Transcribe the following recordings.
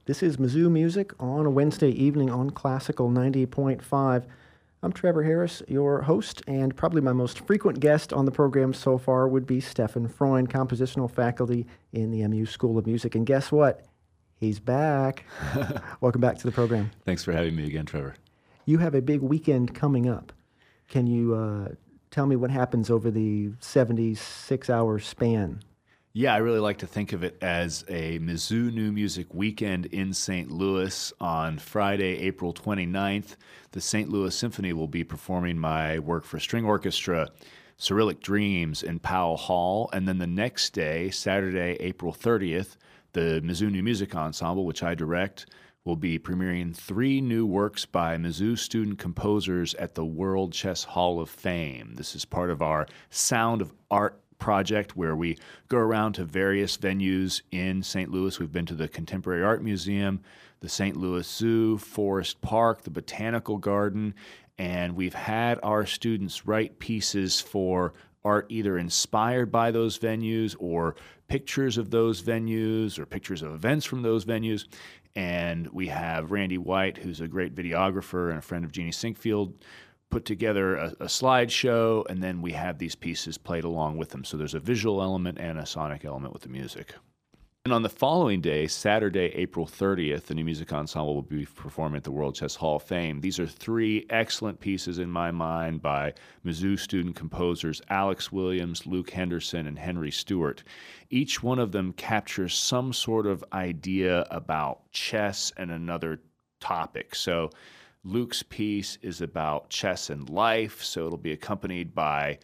This is Mizzou Music on a Wednesday evening on Classical 90.5. I'm Trevor Harris, your host, and probably my most frequent guest on the program so far would be Stefan Freund, compositional faculty in the MU School of Music. And guess what? He's back. Welcome back to the program. Thanks for having me again, Trevor. You have a big weekend coming up. Can you tell me what happens over the 76-hour span? Yeah, I really like to think of it as a Mizzou New Music weekend in St. Louis on Friday, April 29th. The St. Louis Symphony will be performing my work for string orchestra, Cyrillic Dreams, in Powell Hall. And then the next day, Saturday, April 30th, the Mizzou New Music Ensemble, which I direct, will be premiering 3 new works by Mizzou student composers at the World Chess Hall of Fame. This is part of our Sound of Art project where we go around to various venues in St. Louis. We've been to the Contemporary Art Museum, the St. Louis Zoo, Forest Park, the Botanical Garden, and we've had our students write pieces for art either inspired by those venues or pictures of those venues or pictures of events from those venues. And we have Randy White, who's a great videographer and a friend of Jeannie Sinkfield, put together a slideshow, and then we have these pieces played along with them. So there's a visual element and a sonic element with the music. And on the following day, Saturday, April 30th, the New Music Ensemble will be performing at the World Chess Hall of Fame. These are 3 excellent pieces in my mind by Mizzou student composers Alex Williams, Luke Henderson, and Henry Stewart. Each one of them captures some sort of idea about chess and another topic. So Luke's piece is about chess and life, so it'll be accompanied by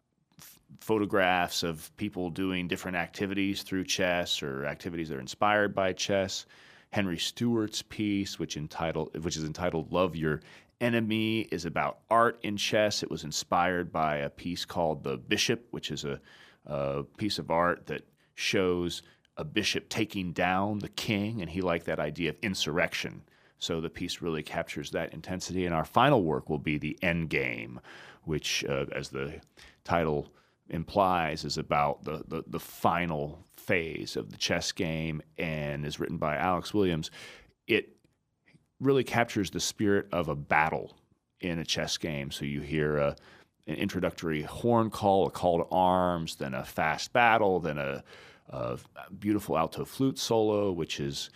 photographs of people doing different activities through chess or activities that are inspired by chess. Henry Stewart's piece, which is entitled Love Your Enemy, is about art in chess. It was inspired by a piece called The Bishop, which is a piece of art that shows a bishop taking down the king, and he liked that idea of insurrection. So the piece really captures that intensity. And our final work will be The End Game, which, as the title implies, is about the final phase of the chess game and is written by Alex Williams. It really captures the spirit of a battle in a chess game. So you hear an introductory horn call, a call to arms, then a fast battle, then a beautiful alto flute solo, which is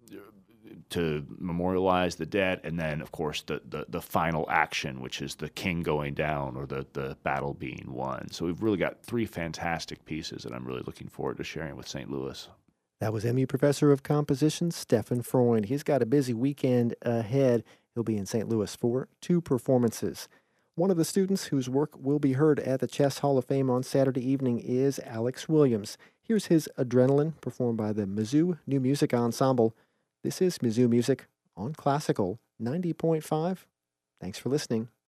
to memorialize the dead, and then, of course, the final action, which is the king going down or the battle being won. So we've really got 3 fantastic pieces that I'm really looking forward to sharing with St. Louis. That was MU Professor of Composition, Stefan Freund. He's got a busy weekend ahead. He'll be in St. Louis for 2 performances. One of the students whose work will be heard at the Chess Hall of Fame on Saturday evening is Alex Williams. Here's his Adrenaline, performed by the Mizzou New Music Ensemble. This is Mizzou Music on Classical 90.5. Thanks for listening.